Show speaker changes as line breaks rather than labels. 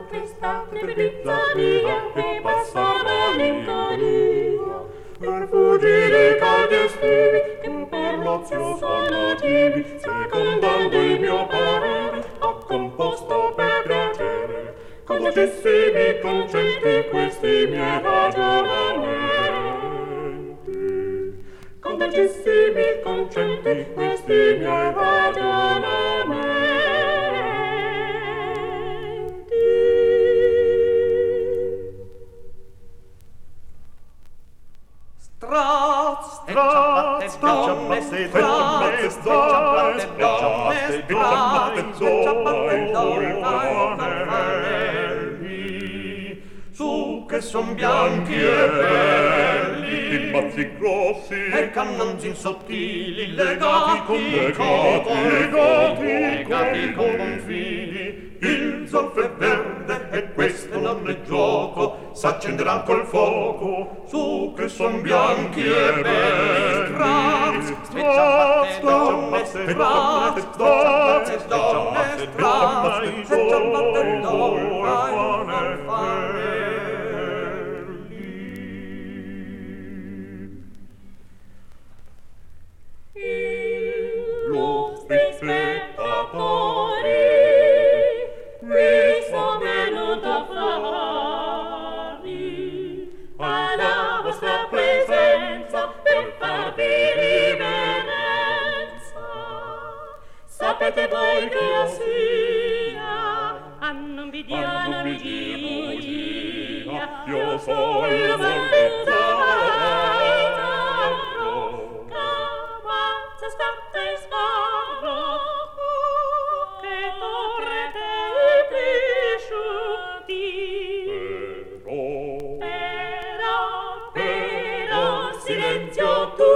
questa pizzeria che passava l'Incaria per fuggire i caldi estivi che per l'ozio sono nativi, secondando il mio parere ho composto per piacere con dolcissimi concetti questi miei ragionamenti, con dolcissimi concetti questi miei ragionamenti.
Strazze, donne, strazze, su che son bianchi e belli,
i mazzi grossi
e cannonzin sottili, legati con confini. Il zolfo è verde e questo non è gioco, s'accenderan col fuoco, su che son bianchi e belli. Strazze, donne, strazze,
Illustri spettatori, qui son venuto a farvi alla vostra presenza per farvi riverenza. Sapete voi che io sia a non vidiana vigia, io sono il Cavazza scatta e sparo, che torrete i pisciuti. Però, silenzio tu,